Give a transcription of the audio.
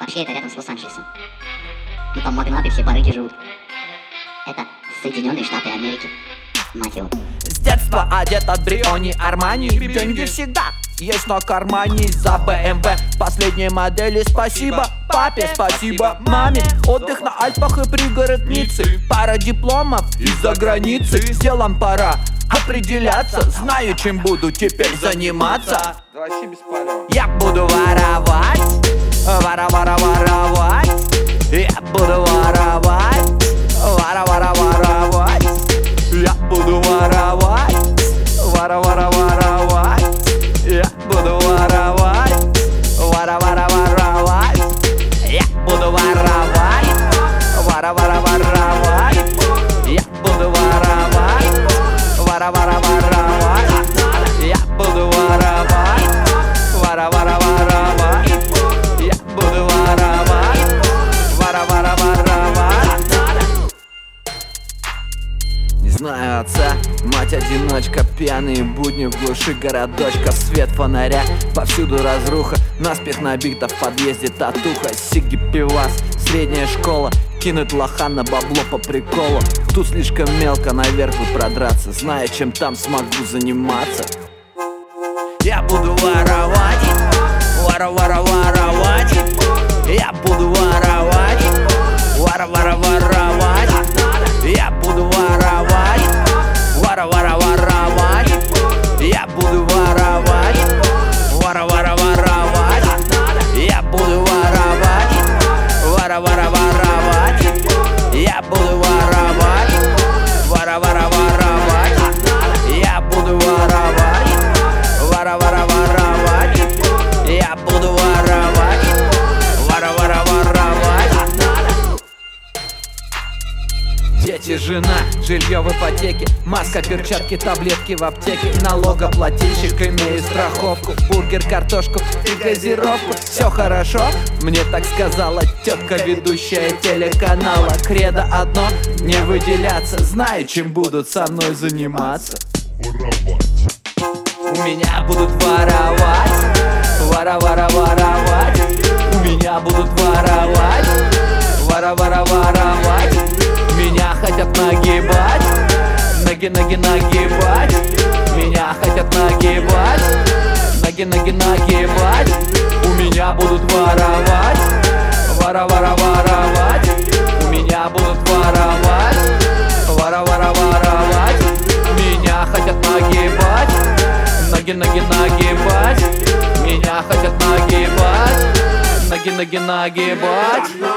Вообще это рядом с Лос-Анджелесом. Ну там магнаты, все барыги живут. Это Соединенные Штаты Америки. Мать его. С детства одет от Бриони Армани. Деньги всегда есть на кармане. За БМВ последней модели. Спасибо папе, спасибо маме. Отдых на Альпах и пригород Ниццы. Пара дипломов из-за границы. С делом пора определяться. Знаю, чем буду теперь заниматься. Я буду воровать, воровать. Я буду воровать, воровать. Я буду воровать, воровать. Я буду воровать, воровать. Я буду воровать, воровать. Я буду воровать, воровать. Я буду воровать, воровать. Я буду воровать, воровать. Не знаю отца, мать-одиночка, пьяные будни в глуши городочка. Свет фонаря, повсюду разруха, наспех набита в подъезде татуха. Сиги, пивас, средняя школа, кинуть лоха на бабло по приколу. Тут слишком мелко наверх бы продраться, зная, чем там смогу заниматься. Я буду воровать, воровать. Я буду воровать, воровать. Я буду воровать, воровать. Я буду воровать, воровать. Я буду воровать, воровать. Я буду воровать, воровать. Я буду воровать, воровать. Я буду воровать, воровать. Дети, жена, жилье в ипотеке, маска, перчатки, таблетки в аптеке. Налогоплательщик, имею страховку, бургер, картошку и газировку. Все хорошо, мне так сказала тетка, ведущая телеканала. Кредо одно, не выделяться, знаю, чем будут со мной заниматься. У меня будут воровать, воровать. У меня будут воровать, воровать. Меня хотят нагибать, нагибать. Меня хотят нагибать, нагибать. У меня будут воровать, воровать. У меня будут воровать, воровать. Меня хотят нагибать, нагибать. Меня хотят нагибать, нагибать.